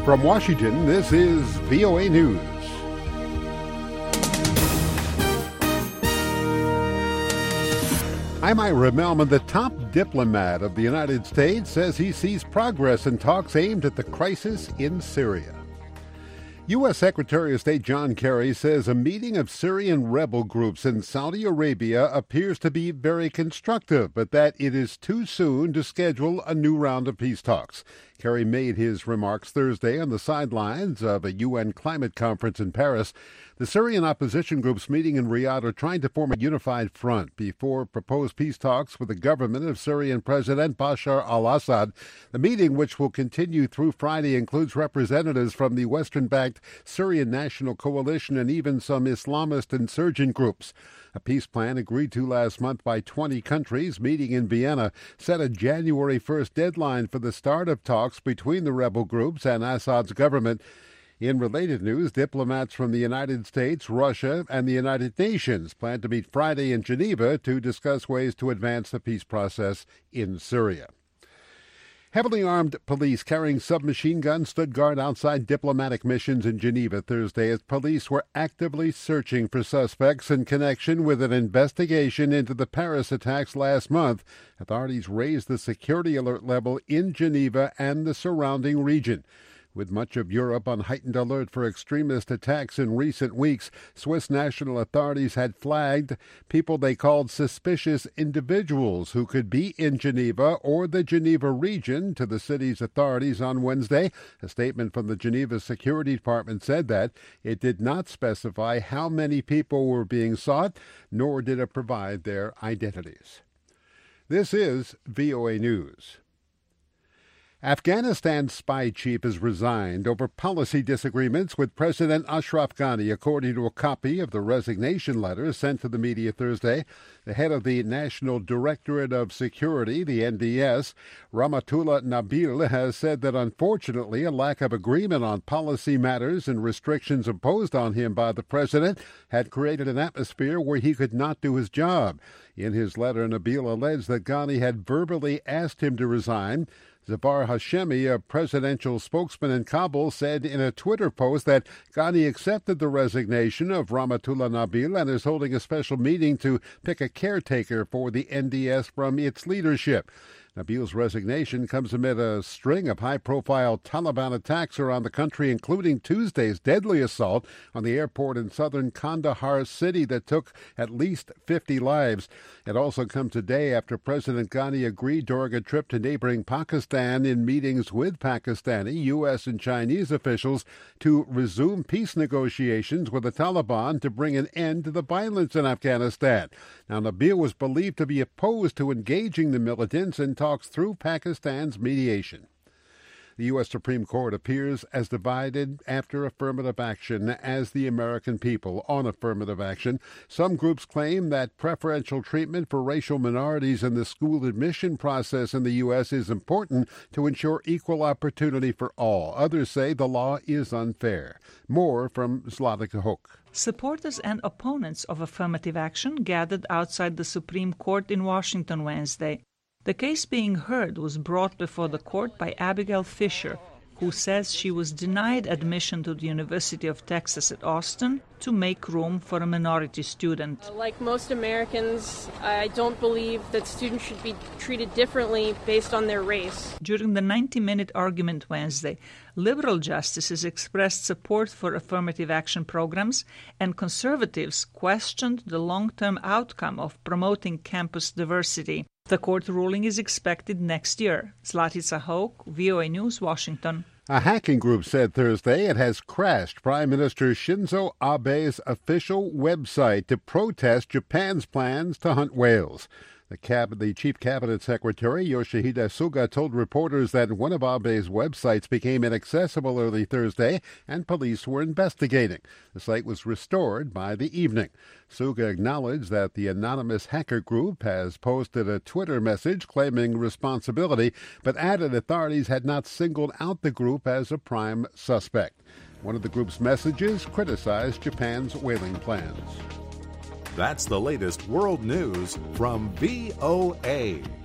From Washington, this is VOA News. I'm Ira Melman. The top diplomat of the United States says he sees progress in talks aimed at the crisis in Syria. U.S. Secretary of State John Kerry says a meeting of Syrian rebel groups in Saudi Arabia appears to be very constructive, but that it is too soon to schedule a new round of peace talks. Kerry made his remarks Thursday on the sidelines of a UN climate conference in Paris. The Syrian opposition groups meeting in Riyadh are trying to form a unified front before proposed peace talks with the government of Syrian President Bashar al-Assad. The meeting, which will continue through Friday, includes representatives from the Western-backed Syrian National Coalition and even some Islamist insurgent groups. A peace plan agreed to last month by 20 countries meeting in Vienna set a January 1st deadline for the start of talks between the rebel groups and Assad's government. In related news, diplomats from the United States, Russia, and the United Nations plan to meet Friday in Geneva to discuss ways to advance the peace process in Syria. Heavily armed police carrying submachine guns stood guard outside diplomatic missions in Geneva Thursday as police were actively searching for suspects in connection with an investigation into the Paris attacks last month. Authorities raised the security alert level in Geneva and the surrounding region. With much of Europe on heightened alert for extremist attacks in recent weeks, Swiss national authorities had flagged people they called suspicious individuals who could be in Geneva or the Geneva region to the city's authorities on Wednesday. A statement from the Geneva Security Department said that it did not specify how many people were being sought, nor did it provide their identities. This is VOA News. Afghanistan's spy chief has resigned over policy disagreements with President Ashraf Ghani, according to a copy of the resignation letter sent to the media Thursday. The head of the National Directorate of Security, the NDS, Rahmatullah Nabil, has said that unfortunately a lack of agreement on policy matters and restrictions imposed on him by the president had created an atmosphere where he could not do his job. In his letter, Nabil alleged that Ghani had verbally asked him to resign. Zafar Hashemi, a presidential spokesman in Kabul, said in a Twitter post that Ghani accepted the resignation of Rahmatullah Nabil and is holding a special meeting to pick a caretaker for the NDS from its leadership. Nabil's resignation comes amid a string of high-profile Taliban attacks around the country, including Tuesday's deadly assault on the airport in southern Kandahar city that took at least 50 lives. It also comes a day after President Ghani agreed during a trip to neighboring Pakistan in meetings with Pakistani, U.S., and Chinese officials to resume peace negotiations with the Taliban to bring an end to the violence in Afghanistan. Now, Nabil was believed to be opposed to engaging the militants in talks through Pakistan's mediation. The U.S. Supreme Court appears as divided after affirmative action as the American people on affirmative action. Some groups claim that preferential treatment for racial minorities in the school admission process in the U.S. is important to ensure equal opportunity for all. Others say the law is unfair. More from Zlatica Hook. Supporters and opponents of affirmative action gathered outside the Supreme Court in Washington Wednesday. The case being heard was brought before the court by Abigail Fisher, who says she was denied admission to the University of Texas at Austin to make room for a minority student. Like most Americans, I don't believe that students should be treated differently based on their race. During the 90-minute argument Wednesday, liberal justices expressed support for affirmative action programs, and conservatives questioned the long-term outcome of promoting campus diversity. The court ruling is expected next year. Zlatica Hoke, VOA News, Washington. A hacking group said Thursday it has crashed Prime Minister Shinzo Abe's official website to protest Japan's plans to hunt whales. The chief cabinet secretary, Yoshihide Suga, told reporters that one of Abe's websites became inaccessible early Thursday and police were investigating. The site was restored by the evening. Suga acknowledged that the anonymous hacker group has posted a Twitter message claiming responsibility, but added authorities had not singled out the group as a prime suspect. One of the group's messages criticized Japan's whaling plans. That's the latest world news from VOA.